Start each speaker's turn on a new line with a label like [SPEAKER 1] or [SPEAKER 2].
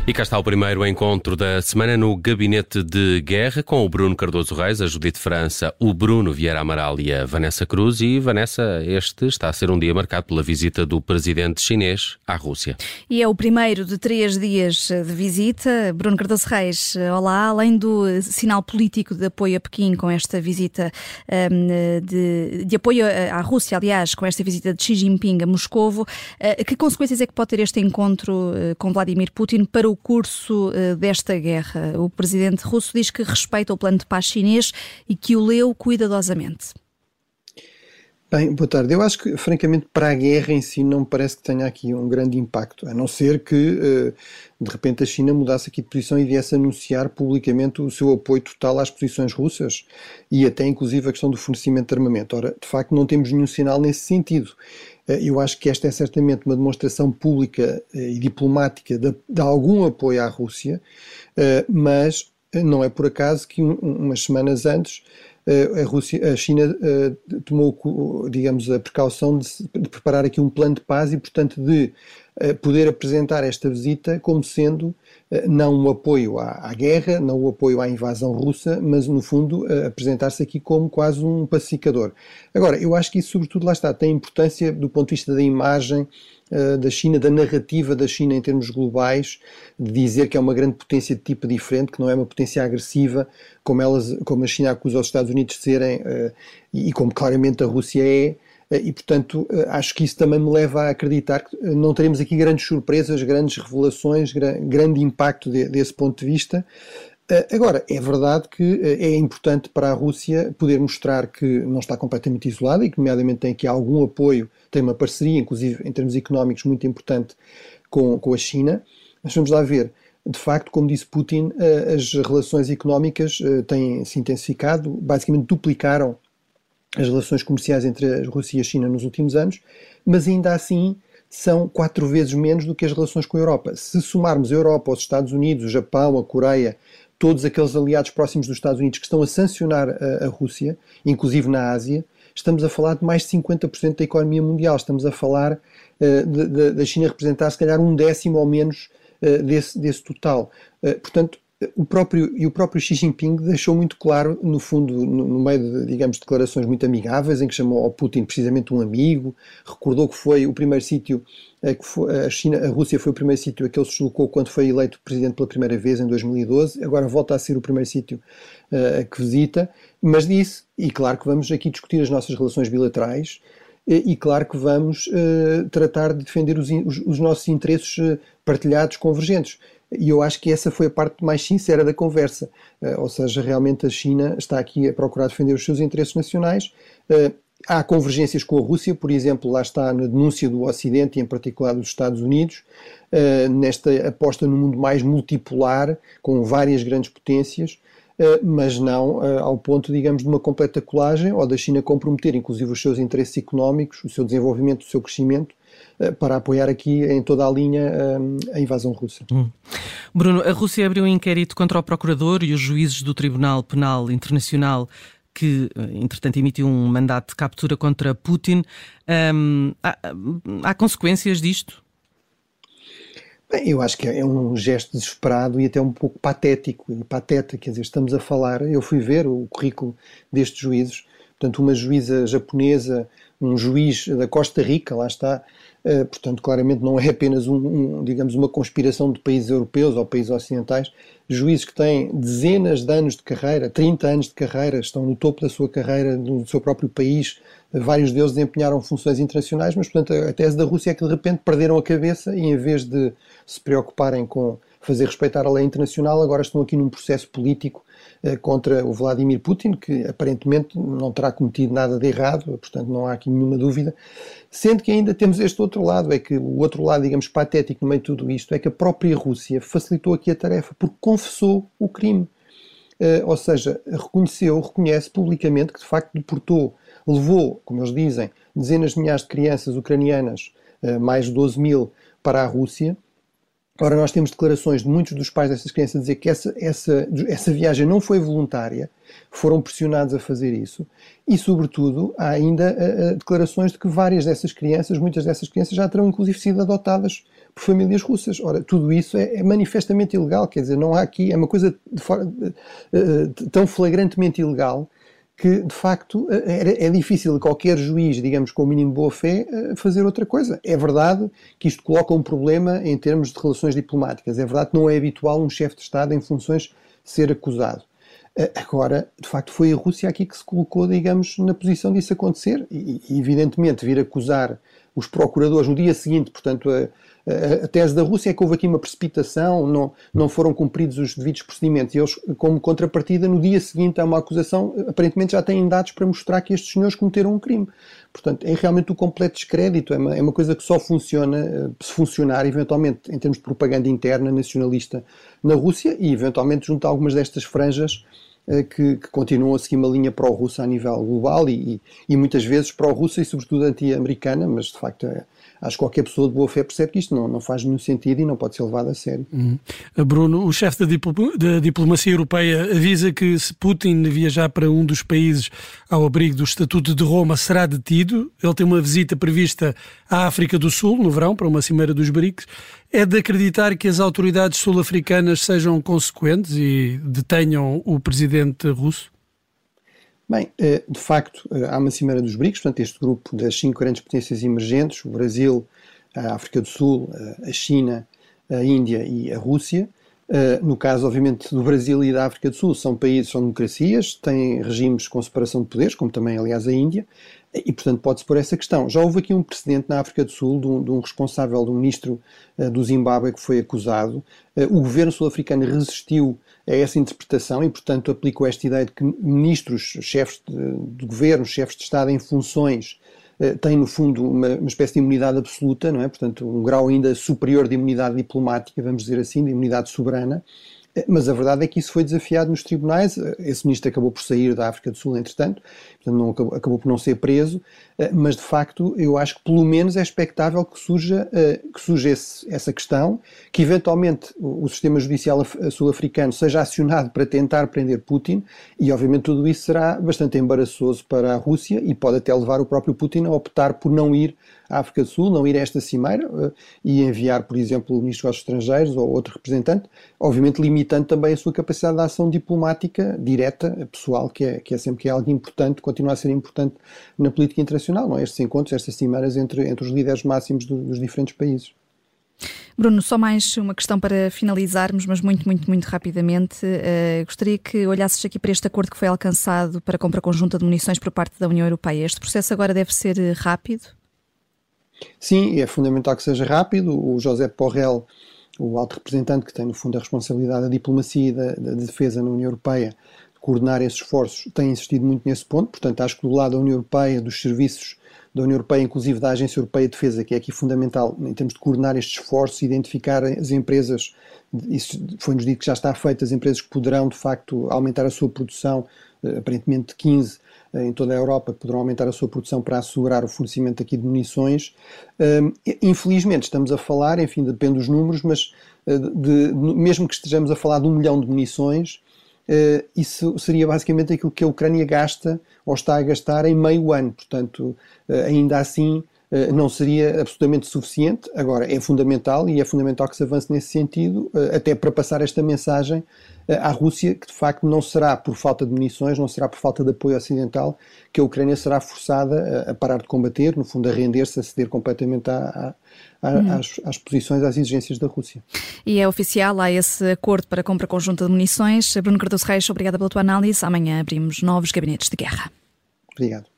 [SPEAKER 1] E cá está o primeiro encontro da semana no Gabinete de Guerra com o Bruno Cardoso Reis, a Judite França, o Bruno Vieira Amaral e a Vanessa Cruz. E, Vanessa, este está a ser um dia marcado pela visita do presidente chinês à Rússia.
[SPEAKER 2] E é o primeiro de 3 dias de visita. Bruno Cardoso Reis, olá. Além do sinal político de apoio a Pequim com esta visita, de apoio à Rússia, aliás, com esta visita de Xi Jinping a Moscovo, que consequências é que pode ter este encontro com Vladimir Putin para o curso desta guerra? O presidente russo diz que respeita o plano de paz chinês e que o leu cuidadosamente.
[SPEAKER 3] Bem, boa tarde. Eu acho que, francamente, para a guerra em si não me parece que tenha aqui um grande impacto, a não ser que, de repente, a China mudasse aqui de posição e viesse anunciar publicamente o seu apoio total às posições russas e até, inclusive, a questão do fornecimento de armamento. Ora, de facto, não temos nenhum sinal nesse sentido. Eu acho que esta é certamente uma demonstração pública e diplomática de algum apoio à Rússia, mas não é por acaso que umas semanas antes a China tomou, digamos, a precaução de preparar aqui um plano de paz e, portanto, de poder apresentar esta visita como sendo não um apoio à guerra, não um apoio à invasão russa, mas, no fundo, apresentar-se aqui como quase um pacificador. Agora, eu acho que isso, sobretudo, lá está, tem importância do ponto de vista da imagem da China, da narrativa da China em termos globais, de dizer que é uma grande potência de tipo diferente, que não é uma potência agressiva, como a China acusa os Estados Unidos de serem, e como claramente a Rússia é. E, portanto, acho que isso também me leva a acreditar que não teremos aqui grandes surpresas, grandes revelações, grande impacto desse ponto de vista. Agora, é verdade que é importante para a Rússia poder mostrar que não está completamente isolada e que, nomeadamente, tem aqui algum apoio, tem uma parceria, inclusive em termos económicos, muito importante com a China. Mas vamos lá ver. De facto, como disse Putin, as relações económicas têm se intensificado, basicamente duplicaram as relações comerciais entre a Rússia e a China nos últimos anos, mas ainda assim são 4 vezes menos do que as relações com a Europa. Se somarmos a Europa, os Estados Unidos, o Japão, a Coreia, todos aqueles aliados próximos dos Estados Unidos que estão a sancionar a Rússia, inclusive na Ásia, estamos a falar de mais de 50% da economia mundial. Estamos a falar da China representar, se calhar, 1/10 ou menos desse total. Portanto, o próprio Xi Jinping deixou muito claro, no fundo, no meio de, digamos, declarações muito amigáveis, em que chamou ao Putin precisamente um amigo, recordou que foi o primeiro sítio, a Rússia foi o primeiro sítio a que ele se deslocou quando foi eleito presidente pela primeira vez, em 2012, agora volta a ser o primeiro sítio a que visita, mas disse, e claro que vamos aqui discutir as nossas relações bilaterais, e claro que vamos tratar de defender os nossos interesses partilhados, convergentes. E eu acho que essa foi a parte mais sincera da conversa. Ou seja, realmente a China está aqui a procurar defender os seus interesses nacionais. Há convergências com a Rússia, por exemplo, lá está na denúncia do Ocidente e em particular dos Estados Unidos, nesta aposta no mundo mais multipolar, com várias grandes potências, mas não ao ponto, digamos, de uma completa colagem ou da China comprometer, inclusive, os seus interesses económicos, o seu desenvolvimento, o seu crescimento, para apoiar aqui em toda a linha a invasão russa.
[SPEAKER 4] Bruno, a Rússia abriu um inquérito contra o procurador e os juízes do Tribunal Penal Internacional que, entretanto, emitiu um mandato de captura contra Putin. Há consequências disto?
[SPEAKER 3] Bem, eu acho que é um gesto desesperado e até um pouco patético e pateta, quer dizer, estamos a falar, eu fui ver o currículo destes juízes, portanto, uma juíza japonesa, um juiz da Costa Rica, lá está, portanto, claramente não é apenas digamos, uma conspiração de países europeus ou países ocidentais, juízes que têm dezenas de anos de carreira, 30 anos de carreira, estão no topo da sua carreira, no seu próprio país, vários deles desempenharam funções internacionais, mas, portanto, a tese da Rússia é que, de repente, perderam a cabeça e, em vez de se preocuparem com fazer respeitar a lei internacional, agora estão aqui num processo político contra o Vladimir Putin, que aparentemente não terá cometido nada de errado, portanto não há aqui nenhuma dúvida, sendo que ainda temos este outro lado, é que o outro lado, digamos, patético no meio de tudo isto, é que a própria Rússia facilitou aqui a tarefa, porque confessou o crime, ou seja, reconhece publicamente que de facto levou, como eles dizem, dezenas de milhares de crianças ucranianas, mais de 12 mil, para a Rússia, Ora, nós temos declarações de muitos dos pais dessas crianças a dizer que essa viagem não foi voluntária, foram pressionados a fazer isso, e, sobretudo, há ainda declarações de que muitas dessas crianças já terão, inclusive, sido adotadas por famílias russas. Ora, tudo isso é manifestamente ilegal, quer dizer, não há aqui, é uma coisa tão flagrantemente ilegal que, de facto, é difícil qualquer juiz, digamos, com o mínimo de boa-fé, fazer outra coisa. É verdade que isto coloca um problema em termos de relações diplomáticas. É verdade que não é habitual um chefe de Estado em funções ser acusado. Agora, de facto, foi a Rússia aqui que se colocou, digamos, na posição disso acontecer e evidentemente, vir acusar os procuradores no dia seguinte, portanto, a tese da Rússia é que houve aqui uma precipitação, não foram cumpridos os devidos procedimentos, e eles, como contrapartida, no dia seguinte há uma acusação, aparentemente já têm dados para mostrar que estes senhores cometeram um crime. Portanto, é realmente o completo descrédito, é uma coisa que só funciona se funcionar, eventualmente, em termos de propaganda interna, nacionalista, na Rússia, e eventualmente junto a algumas destas franjas que continuam a seguir uma linha pró-russa a nível global e muitas vezes pró-russa e sobretudo anti-americana, mas de facto acho que qualquer pessoa de boa fé percebe que isto não faz nenhum sentido e não pode ser levado a sério.
[SPEAKER 5] Bruno, o chefe da diplomacia europeia avisa que se Putin viajar para um dos países ao abrigo do Estatuto de Roma será detido. Ele tem uma visita prevista à África do Sul no verão para uma cimeira dos BRICS. É de acreditar que as autoridades sul-africanas sejam consequentes e detenham o presidente russo?
[SPEAKER 3] Bem, de facto, há uma cimeira dos BRICS, portanto, este grupo das 5 grandes potências emergentes, o Brasil, a África do Sul, a China, a Índia e a Rússia. No caso, obviamente, do Brasil e da África do Sul, são democracias, têm regimes com separação de poderes, como também, aliás, a Índia, e, portanto, pode-se pôr essa questão. Já houve aqui um precedente na África do Sul de um responsável, de um ministro do Zimbábue que foi acusado. O governo sul-africano resistiu a essa interpretação e, portanto, aplicou esta ideia de que ministros, chefes de governo, chefes de Estado em funções, têm, no fundo, uma espécie de imunidade absoluta, não é? Portanto, um grau ainda superior de imunidade diplomática, vamos dizer assim, de imunidade soberana. Mas a verdade é que isso foi desafiado nos tribunais. Esse ministro acabou por sair da África do Sul, entretanto, portanto acabou por não ser preso, mas de facto eu acho que pelo menos é expectável que surja essa questão, que eventualmente o sistema judicial sul-africano seja acionado para tentar prender Putin, e obviamente tudo isso será bastante embaraçoso para a Rússia e pode até levar o próprio Putin a optar por não ir à África do Sul, não ir a esta cimeira e enviar, por exemplo, o ministro dos Estrangeiros ou outro representante, obviamente limitando também a sua capacidade de ação diplomática direta, pessoal, que é algo importante, continua a ser importante na política internacional, não é? Estes encontros, estas cimeiras entre os líderes máximos dos diferentes países.
[SPEAKER 2] Bruno, só mais uma questão para finalizarmos, mas muito rapidamente. Gostaria que olhasses aqui para este acordo que foi alcançado para a compra conjunta de munições por parte da União Europeia. Este processo agora deve ser rápido?
[SPEAKER 3] Sim, é fundamental que seja rápido. O Josep Borrell, o alto representante que tem, no fundo, a responsabilidade da diplomacia e da defesa na União Europeia, de coordenar esses esforços, tem insistido muito nesse ponto. Portanto, acho que do lado da União Europeia, dos serviços da União Europeia, inclusive da Agência Europeia de Defesa, que é aqui fundamental em termos de coordenar estes esforços, identificar as empresas, isso foi-nos dito que já está feito, as empresas que poderão, de facto, aumentar a sua produção, aparentemente 15 em toda a Europa, que poderão aumentar a sua produção para assegurar o fornecimento aqui de munições. Infelizmente estamos a falar, enfim, depende dos números, mas mesmo que estejamos a falar de 1 milhão de munições, isso seria basicamente aquilo que a Ucrânia gasta ou está a gastar em meio ano, portanto, ainda assim não seria absolutamente suficiente. Agora, é fundamental que se avance nesse sentido, até para passar esta mensagem à Rússia, que de facto não será por falta de munições, não será por falta de apoio ocidental, que a Ucrânia será forçada a parar de combater, no fundo a render-se, a ceder completamente às posições, às exigências da Rússia.
[SPEAKER 2] E é oficial, há esse acordo para a compra conjunta de munições. Bruno Cardoso Reis, obrigada pela tua análise. Amanhã abrimos novos gabinetes de guerra.
[SPEAKER 3] Obrigado.